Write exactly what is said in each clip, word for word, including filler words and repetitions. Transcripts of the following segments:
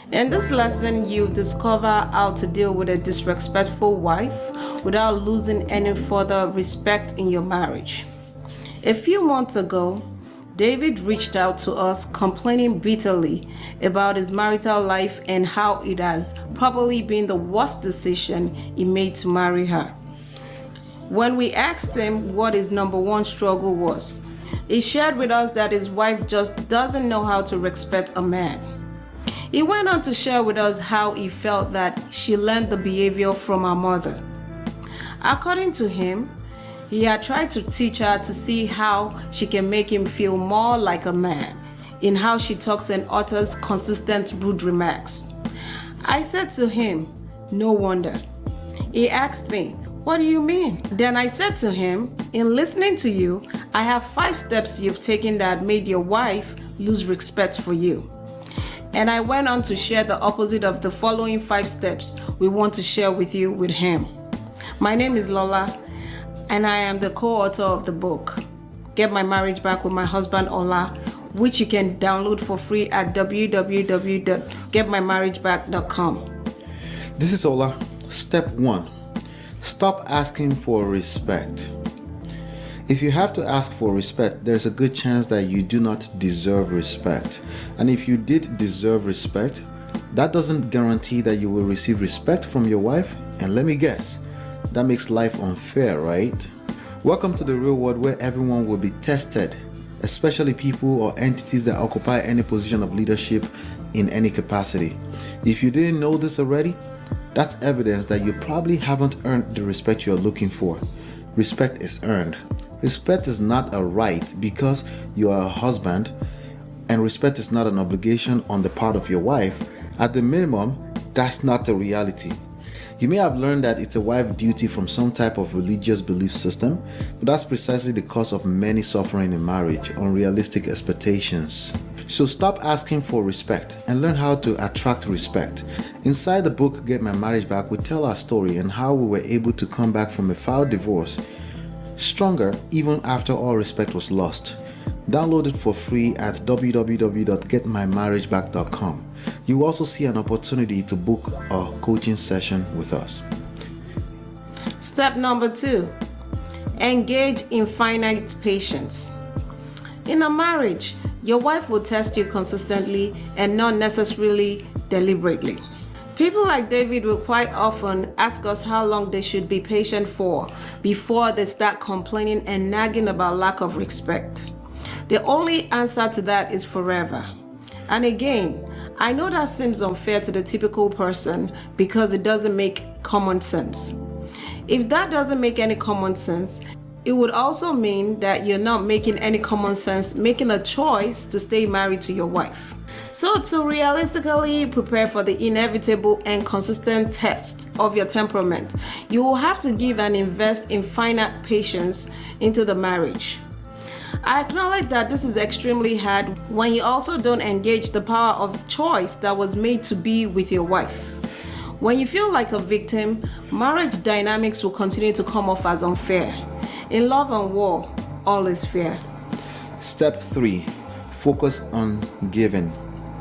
In this lesson, you discover how to deal with a disrespectful wife without losing any further respect in your marriage. A few months ago, David reached out to us complaining bitterly about his marital life and how it has probably been the worst decision he made to marry her. When we asked him what his number one struggle was, he shared with us that his wife just doesn't know how to respect a man. He went on to share with us how he felt that she learned the behavior from her mother. According to him, he had tried to teach her to see how she can make him feel more like a man in how she talks and utters consistent rude remarks. I said to him, "No wonder." He asked me, "What do you mean?" Then I said to him, "In listening to you, I have five steps you've taken that made your wife lose respect for you." And I went on to share the opposite of the following five steps we want to share with you with him. My name is Lola, and I am the co-author of the book, Get My Marriage Back with My Husband Ola, which you can download for free at w w w dot get my marriage back dot com. This is Ola. Step one, stop asking for respect. If you have to ask for respect, there's a good chance that you do not deserve respect. And if you did deserve respect, that doesn't guarantee that you will receive respect from your wife. And let me guess, that makes life unfair, right? Welcome to the real world where everyone will be tested, especially people or entities that occupy any position of leadership in any capacity. If you didn't know this already, that's evidence that you probably haven't earned the respect you're looking for. Respect is earned. Respect is not a right because you are a husband, and respect is not an obligation on the part of your wife. At the minimum, that's not the reality. You may have learned that it's a wife's duty from some type of religious belief system, but that's precisely the cause of many suffering in marriage, unrealistic expectations. So stop asking for respect and learn how to attract respect. Inside the book, Get My Marriage Back, we tell our story and how we were able to come back from a failed divorce stronger even after all respect was lost. Download it for free at w w w dot get my marriage back dot com. You will also see an opportunity to book a coaching session with us. Step number two, engage in finite patience. In a marriage, your wife will test you consistently and not necessarily deliberately. People like David will quite often ask us how long they should be patient for before they start complaining and nagging about lack of respect. The only answer to that is forever. And again, I know that seems unfair to the typical person because it doesn't make common sense. If that doesn't make any common sense, it would also mean that you're not making any common sense making a choice to stay married to your wife. So to realistically prepare for the inevitable and consistent test of your temperament, you will have to give and invest in finite patience into the marriage. I acknowledge that this is extremely hard when you also don't engage the power of choice that was made to be with your wife. When you feel like a victim, marriage dynamics will continue to come off as unfair. In love and war, all is fair. Step three, focus on giving.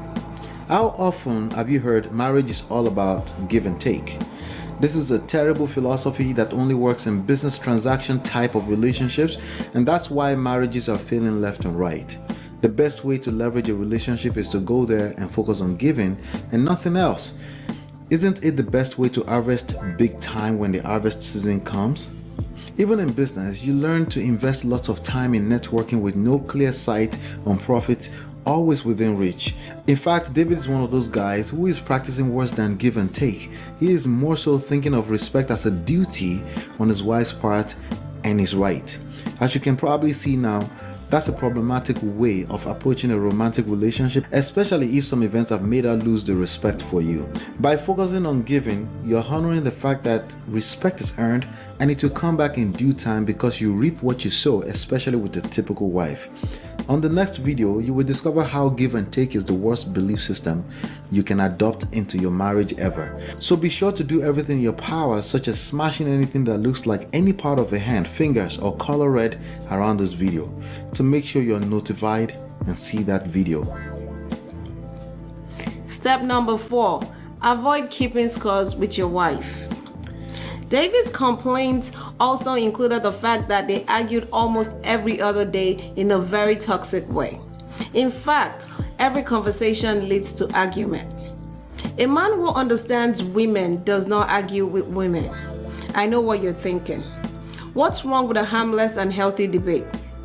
How often have you heard marriage is all about give and take? This is a terrible philosophy that only works in business transaction type of relationships, and that's why marriages are failing left and right. The best way to leverage a relationship is to go there and focus on giving and nothing else. Isn't it the best way to harvest big time when the harvest season comes? Even in business, you learn to invest lots of time in networking with no clear sight on profit, always within reach. In fact, David is one of those guys who is practicing worse than give and take. He is more so thinking of respect as a duty on his wife's part and is right. As you can probably see now, that's a problematic way of approaching a romantic relationship, especially if some events have made her lose the respect for you. By focusing on giving, you're honoring the fact that respect is earned and it will come back in due time because you reap what you sow, especially with the typical wife. On the next video, you will discover how give and take is the worst belief system you can adopt into your marriage ever. So be sure to do everything in your power, such as smashing anything that looks like any part of a hand, fingers, or color red around this video to make sure you're notified and see that video. Step number four, avoid keeping scores with your wife. David's complaints also included the fact that they argued almost every other day in a very toxic way. In fact, every conversation leads to argument. A man who understands women does not argue with women. I know what you're thinking. What's wrong with a harmless and healthy debate?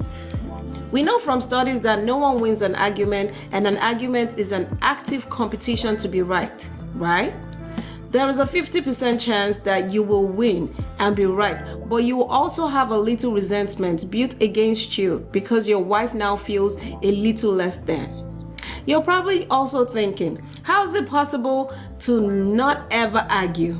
We know from studies that no one wins an argument, and an argument is an active competition to be right, right? There is a fifty percent chance that you will win and be right, but you will also have a little resentment built against you because your wife now feels a little less than. You're probably also thinking, how is it possible to not ever argue?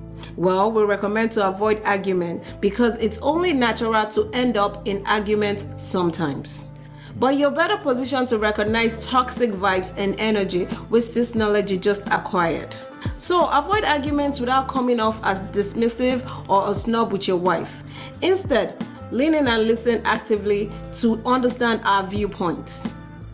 Well, we recommend to avoid argument because it's only natural to end up in argument sometimes. But you're better positioned to recognize toxic vibes and energy with this knowledge you just acquired. So avoid arguments without coming off as dismissive or a snob with your wife. Instead, lean in and listen actively to understand our viewpoints.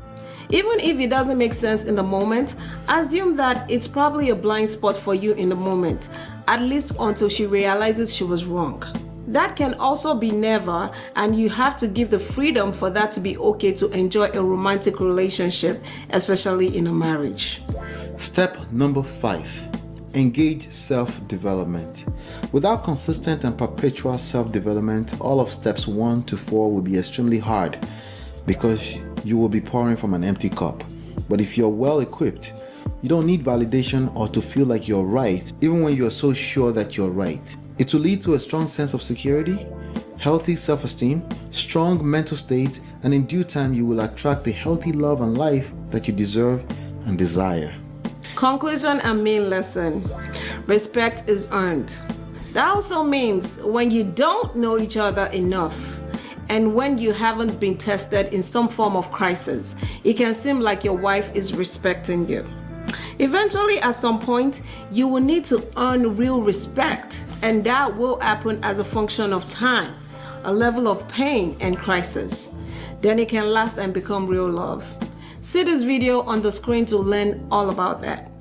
Even if it doesn't make sense in the moment, assume that it's probably a blind spot for you in the moment, at least until she realizes she was wrong. That can also be never, and you have to give the freedom for that to be okay to enjoy a romantic relationship, especially in a marriage. Step number five, engage self-development. Without consistent and perpetual self-development, all of steps one to four will be extremely hard because you will be pouring from an empty cup. But if you're well equipped, you don't need validation or to feel like you're right, even when you're so sure that you're right. It will lead to a strong sense of security, healthy self-esteem, strong mental state, and in due time you will attract the healthy love and life that you deserve and desire. Conclusion and main lesson. Respect is earned. That also means when you don't know each other enough, and when you haven't been tested in some form of crisis, it can seem like your wife is respecting you. Eventually, at some point, you will need to earn real respect, and that will happen as a function of time, a level of pain and crisis. Then it can last and become real love. See this video on the screen to learn all about that.